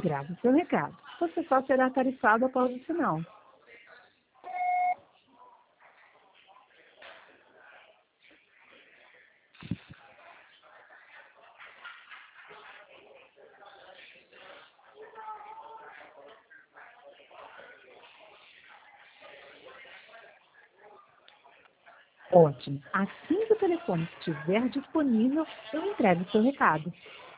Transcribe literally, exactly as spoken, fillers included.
Grave seu recado. Você só será tarifado após o sinal. Ótimo. Assim que o telefone estiver disponível, eu entrego o seu recado.